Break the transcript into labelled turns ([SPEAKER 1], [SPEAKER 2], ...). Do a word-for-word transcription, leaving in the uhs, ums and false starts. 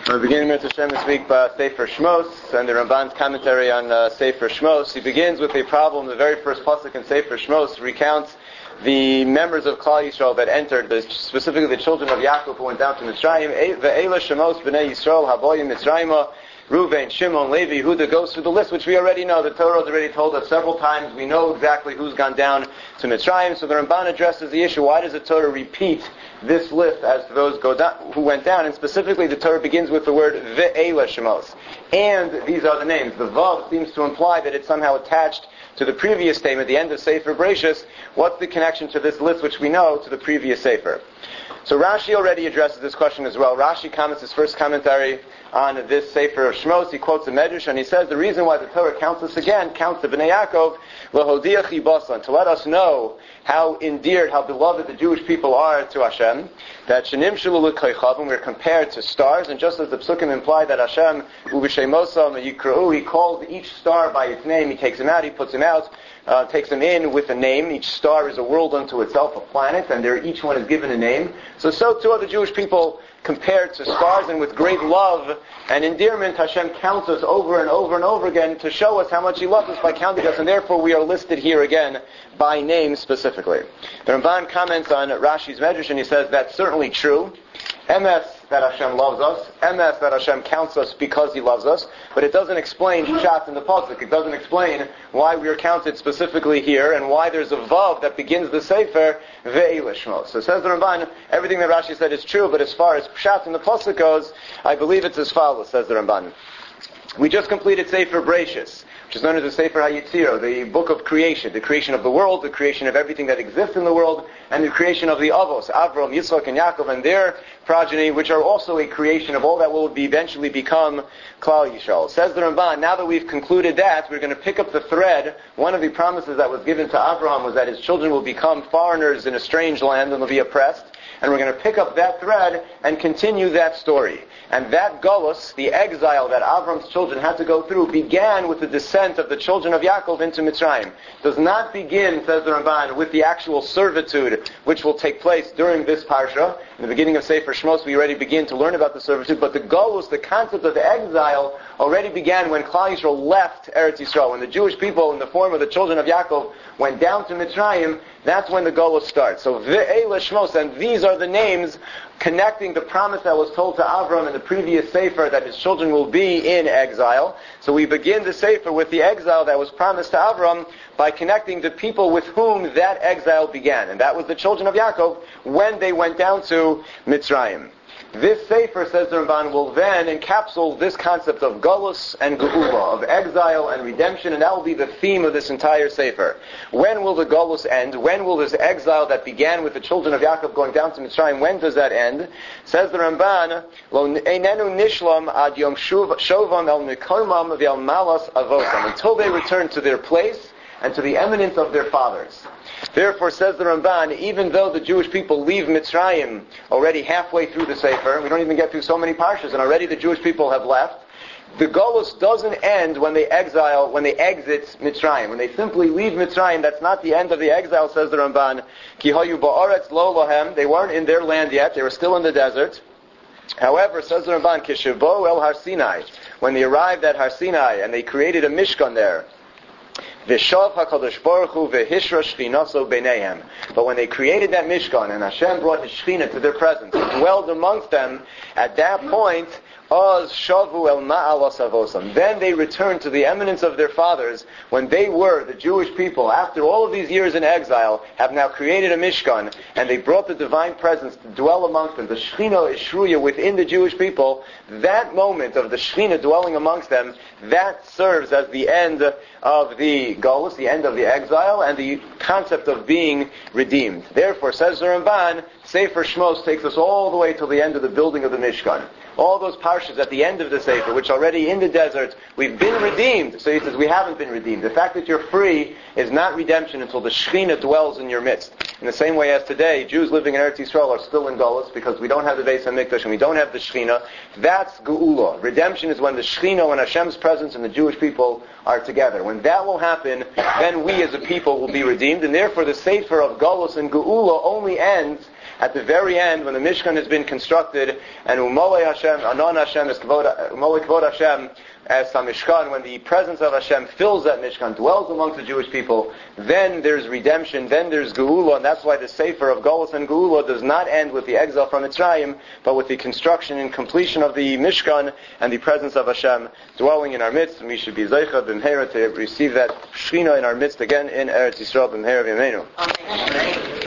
[SPEAKER 1] We're beginning with Hashem this week by Sefer Shmos and the Ramban's commentary on uh, Sefer Shmos. He begins with a problem. The very first pasuk in Sefer Shmos recounts the members of Klal Yisrael that entered, the, specifically the children of Yaakov who went down to Mitzrayim. Ve'ela Shemos b'nei Yisrael haboyim Mitzrayima. Reuven, Shimon, Levi, Yehuda goes through the list, which we already know. The Torah has already told us several times. We know exactly who's gone down to Mitzrayim. So the Ramban addresses the issue. Why does the Torah repeat this list as to those go down, who went down? And specifically, the Torah begins with the word Ve'ela Shemos. And these are the names. The Vav seems to imply that it's somehow attached to the previous statement, the end of Sefer Bereshis. What's the connection to this list, which we know, to the previous Sefer? So Rashi already addresses this question as well. Rashi comments his first commentary on this Sefer of Shmos. He quotes the Medrash and he says the reason why the Torah counts us again, counts the Bnei Yaakov, l'hodiach chibasan, to let us know how endeared, how beloved the Jewish people are to Hashem, that shenim shelu l'koichavim, we're compared to stars, and just as the Psukim imply that Hashem, u'b'shemosam yikra'u, he calls each star by its name, he takes them out, he puts them out, Uh, takes them in with a name. Each star is a world unto itself, a planet, and there each one is given a name. So, so too are the Jewish people compared to stars, and with great love and endearment, Hashem counts us over and over and over again to show us how much He loves us by counting us, and therefore we are listed here again by name specifically. The Ramban comments on Rashi's Medrash, and he says that's certainly true. M S that Hashem loves us, M S that Hashem counts us because He loves us, but it doesn't explain Pshat in the pasuk. It doesn't explain why we are counted specifically here and why there's a Vav that begins the Sefer Ve'ela Shmos. So says the Ramban, everything that Rashi said is true, but as far as Pshat in the pasuk goes, I believe it's as follows, says the Ramban. We just completed Sefer Bereshis, which is known as the Sefer HaYetzirah, the book of creation, the creation of the world, the creation of everything that exists in the world, and the creation of the Avos, Avram, Yitzchak, and Yaakov, and their progeny, which are also a creation of all that will be eventually become Klal Yisrael. Says the Ramban, now that we've concluded that, we're going to pick up the thread. One of the promises that was given to Abraham was that his children will become foreigners in a strange land and will be oppressed. And we're going to pick up that thread and continue that story. And that Golus, the exile that Avram's children had to go through, began with the descent of the children of Yaakov into Mitzrayim. Does not begin, says the Ramban, with the actual servitude which will take place during this parsha. In the beginning of Sefer Shmos, we already begin to learn about the servitude, but the Golus, the concept of the exile, already began when Klal Yisrael left Eretz Yisrael. When the Jewish people, in the form of the children of Yaakov, went down to Mitzrayim, that's when the Golus starts. So Ve'ela Shmos, and these are the names connecting the promise that was told to Avram in the previous Sefer that his children will be in exile. So we begin the Sefer with the exile that was promised to Avram by connecting the people with whom that exile began. And that was the children of Yaakov when they went down to Mitzrayim. This Sefer, says the Ramban, will then encapsulate this concept of Golus and Geula, of exile and redemption, and that will be the theme of this entire Sefer. When will the Golus end? When will this exile that began with the children of Yaakov going down to Mitzrayim, when does that end? Says the Ramban, Lo einenu nishlam ad yom shovam el nikomam v'el malas avosam, until they return to their place and to the eminence of their fathers. Therefore, says the Ramban, even though the Jewish people leave Mitzrayim already halfway through the Sefer, we don't even get through so many parshas, and already the Jewish people have left, the Golus doesn't end when they exile, when they exit Mitzrayim. When they simply leave Mitzrayim, that's not the end of the exile, says the Ramban. Ki hayu ba'aretz lo lohem, they weren't in their land yet, they were still in the desert. However, says the Ramban, kishivo el Har Sinai, when they arrived at Har Sinai and they created a Mishkan there, V'shav HaKadosh Baruch Hu v'hishra shchinaso b'neihem. But when they created that Mishkan and Hashem brought His Shechina to their presence and dwelled amongst them, at that point, Oz shavu el ma'alas avosam. Then they returned to the eminence of their fathers when they were, the Jewish people, after all of these years in exile, have now created a Mishkan, and they brought the divine presence to dwell amongst them. The Shechina is shruya within the Jewish people. That moment of the Shechina dwelling amongst them, that serves as the end of the Golus, the end of the exile, and the concept of being redeemed. Therefore, says the Ramban, Sefer Shmos takes us all the way till the end of the building of the Mishkan. All those parshas at the end of the Sefer, which already in the desert, we've been redeemed. So he says, we haven't been redeemed. The fact that you're free is not redemption until the Shechina dwells in your midst. In the same way as today, Jews living in Eretz Yisrael are still in Golus because we don't have the Beis HaMikdash and we don't have the Shechina. That's Geula. Redemption is when the Shechina and Hashem's presence and the Jewish people are together. When that will happen, then we as a people will be redeemed. And therefore the Sefer of Golus and Geula only ends At the very end, when the Mishkan has been constructed, and Umolei Hashem, Anon Hashem, as Kavod, Umolei Kavod Hashem, as Mishkan, when the presence of Hashem fills that Mishkan, dwells amongst the Jewish people, then there's redemption, then there's Geula, and that's why the Sefer of Golus and Geula does not end with the exile from Mitzrayim, but with the construction and completion of the Mishkan and the presence of Hashem dwelling in our midst. And we should be Zeicha B'mhera to receive that Shechina in our midst again in Eretz Yisrael B'mhera V'yameinu.